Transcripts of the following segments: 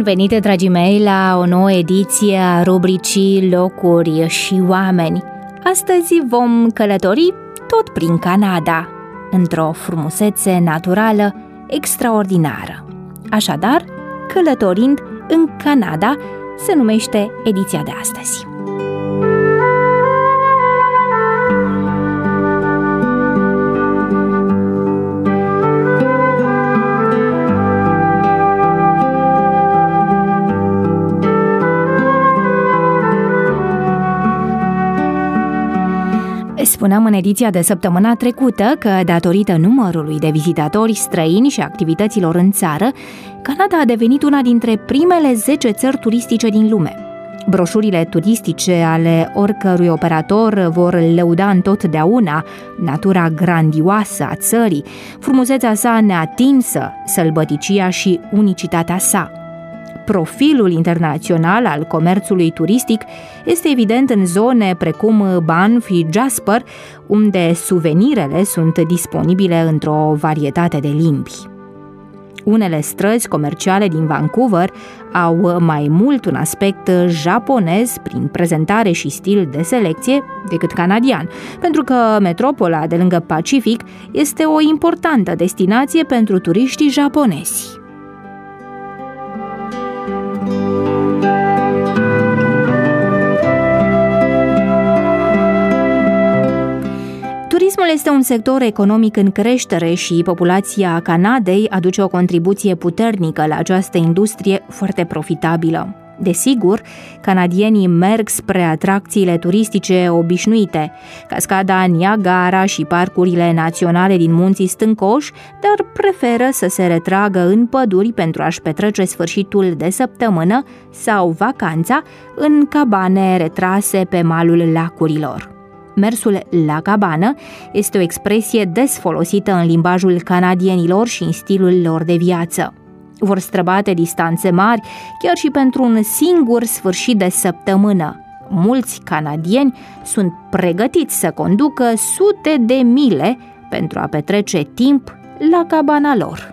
venit, dragii mei, la o nouă ediție a rubricii Locuri și Oameni. Astăzi vom călători tot prin Canada, într-o frumusețe naturală extraordinară. Așadar, Călătorind în Canada se numește ediția de astăzi. Spuneam în ediția de săptămâna trecută că, datorită numărului de vizitatori străini și activităților în țară, Canada a devenit una dintre primele 10 țări turistice din lume. Broșurile turistice ale oricărui operator vor lăuda întotdeauna natura grandioasă a țării, frumusețea sa neatinsă, sălbăticia și unicitatea sa. Profilul internațional al comerțului turistic este evident în zone precum Banff și Jasper, unde suvenirele sunt disponibile într-o varietate de limbi. Unele străzi comerciale din Vancouver au mai mult un aspect japonez prin prezentare și stil de selecție decât canadian, pentru că metropola de lângă Pacific este o importantă destinație pentru turiștii japonezi. Turismul este un sector economic în creștere și populația Canadei aduce o contribuție puternică la această industrie foarte profitabilă. Desigur, canadienii merg spre atracțiile turistice obișnuite, cascada Niagara și parcurile naționale din munții Stâncoși, dar preferă să se retragă în păduri pentru a-și petrece sfârșitul de săptămână sau vacanța în cabane retrase pe malul lacurilor. Mersul la cabană este o expresie des folosită în limbajul canadienilor și în stilul lor de viață. Vor străbate distanțe mari chiar și pentru un singur sfârșit de săptămână. Mulți canadieni sunt pregătiți să conducă sute de mile pentru a petrece timp la cabana lor.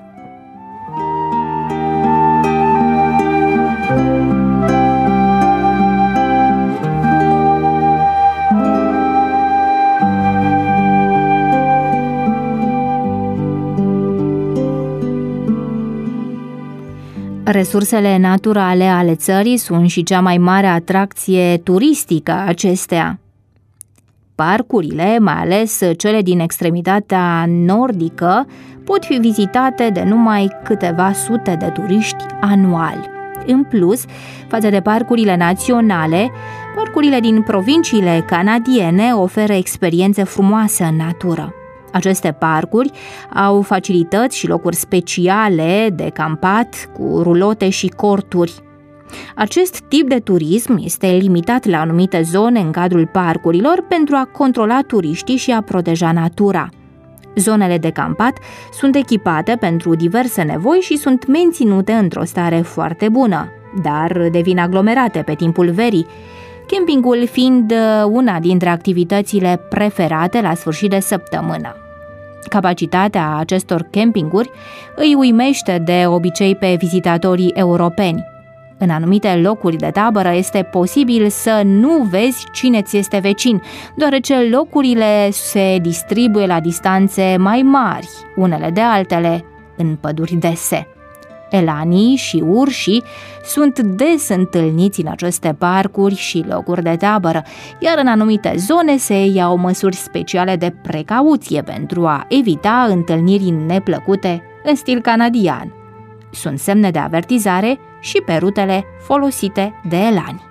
Resursele naturale ale țării sunt și cea mai mare atracție turistică a acesteia. Parcurile, mai ales cele din extremitatea nordică, pot fi vizitate de numai câteva sute de turiști anual. În plus, față de parcurile naționale, parcurile din provinciile canadiene oferă experiențe frumoase în natură. Aceste parcuri au facilități și locuri speciale de campat cu rulote și corturi. Acest tip de turism este limitat la anumite zone în cadrul parcurilor pentru a controla turiștii și a proteja natura. Zonele de campat sunt echipate pentru diverse nevoi și sunt menținute într-o stare foarte bună, dar devin aglomerate pe timpul verii, campingul fiind una dintre activitățile preferate la sfârșit de săptămână. Capacitatea acestor campinguri îi uimește de obicei pe vizitatorii europeni. În anumite locuri de tabără este posibil să nu vezi cine ți este vecin, deoarece locurile se distribuie la distanțe mai mari, unele de altele, în păduri dese. Elanii și urșii sunt des întâlniți în aceste parcuri și locuri de tabără, iar în anumite zone se iau măsuri speciale de precauție pentru a evita întâlniri neplăcute în stil canadian. Sunt semne de avertizare și pe rutele folosite de elani.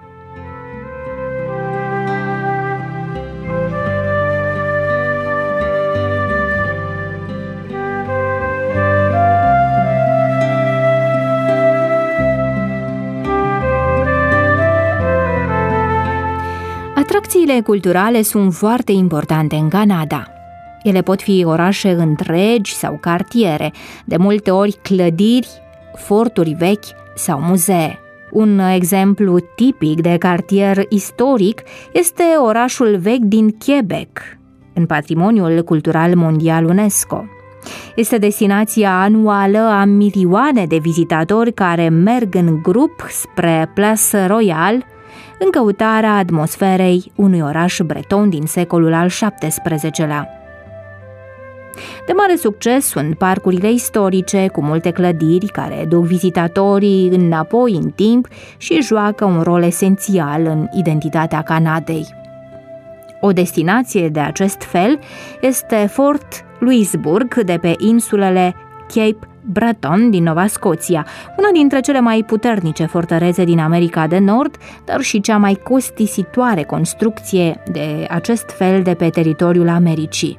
Atracțiile culturale sunt foarte importante în Canada. Ele pot fi orașe întregi sau cartiere, de multe ori clădiri, forturi vechi sau muzee. Un exemplu tipic de cartier istoric este orașul vechi din Quebec, în patrimoniul cultural mondial UNESCO. Este destinația anuală a milioane de vizitatori care merg în grup spre Place Royale în căutarea atmosferei unui oraș breton din secolul al XVII-lea. De mare succes sunt parcurile istorice cu multe clădiri care duc vizitatorii înapoi în timp și joacă un rol esențial în identitatea Canadei. O destinație de acest fel este Fort Louisbourg de pe insulele Cape Breton din Nova Scoția, una dintre cele mai puternice fortărețe din America de Nord, dar și cea mai costisitoare construcție de acest fel de pe teritoriul Americii.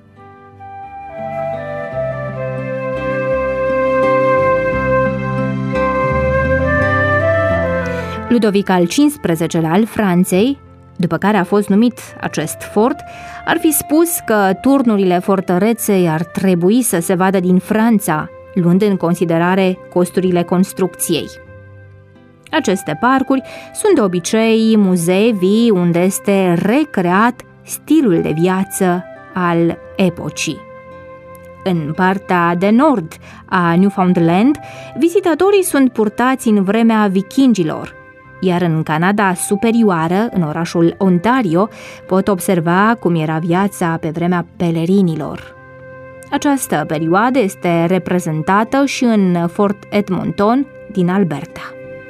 Ludovic al XV-lea al Franței, după care a fost numit acest fort, ar fi spus că turnurile fortăreței ar trebui să se vadă din Franța, luând în considerare costurile construcției. Aceste parcuri sunt de obicei muzee vii unde este recreat stilul de viață al epocii. În partea de nord a Newfoundland, vizitatorii sunt purtați în vremea vikingilor, iar în Canada superioară, în orașul Ontario, pot observa cum era viața pe vremea pelerinilor. Această perioadă este reprezentată și în Fort Edmonton din Alberta.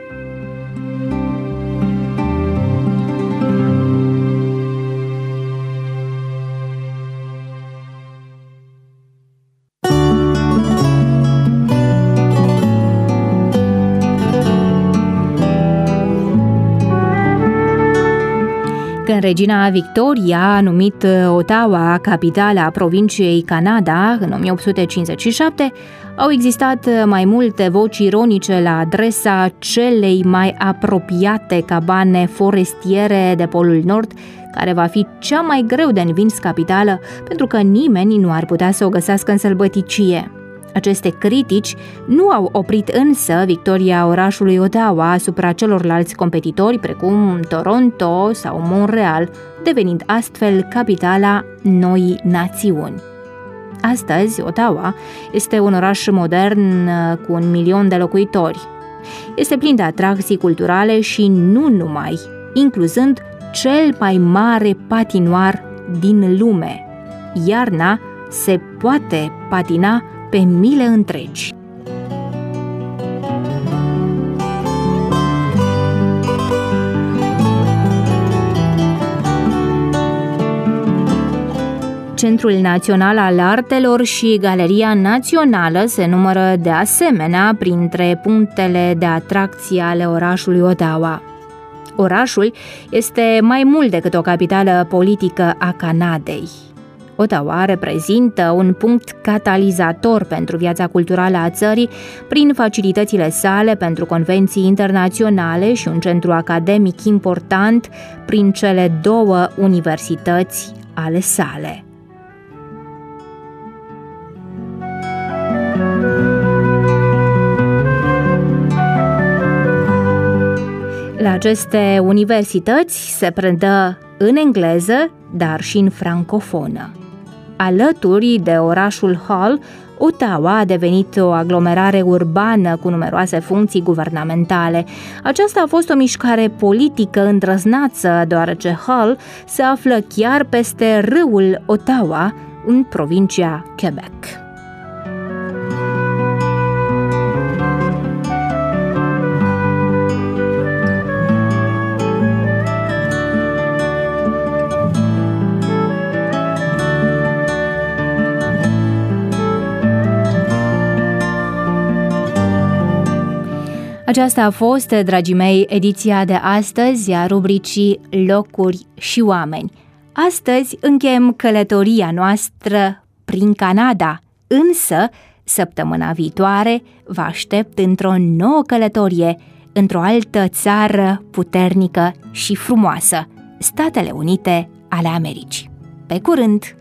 Când regina Victoria a numit Ottawa capitala provinciei Canada în 1857, au existat mai multe voci ironice la adresa celei mai apropiate cabane forestiere de Polul Nord, care va fi cea mai greu de învins capitală, pentru că nimeni nu ar putea să o găsească în sălbăticie. Aceste critici nu au oprit însă victoria orașului Ottawa asupra celorlalți competitori, precum Toronto sau Montreal, devenind astfel capitala noii națiuni. Astăzi, Ottawa este un oraș modern cu 1 milion de locuitori. Este plin de atracții culturale și nu numai, incluzând cel mai mare patinoar din lume. Iarna se poate patina pe mile întregi. Centrul Național al Artelor și Galeria Națională se numără de asemenea printre punctele de atracție ale orașului Ottawa. Orașul este mai mult decât o capitală politică a Canadei. Ottawa reprezintă un punct catalizator pentru viața culturală a țării prin facilitățile sale pentru convenții internaționale și un centru academic important prin cele 2 universități ale sale. La aceste universități se predă în engleză, dar și în francofonă. Alături de orașul Hull, Ottawa a devenit o aglomerare urbană cu numeroase funcții guvernamentale. Aceasta a fost o mișcare politică îndrăznață, deoarece Hull se află chiar peste râul Ottawa, în provincia Quebec. Aceasta a fost, dragii mei, ediția de astăzi a rubricii Locuri și oameni. Astăzi încheiem călătoria noastră prin Canada, însă săptămâna viitoare vă aștept într-o nouă călătorie, într-o altă țară puternică și frumoasă, Statele Unite ale Americii. Pe curând!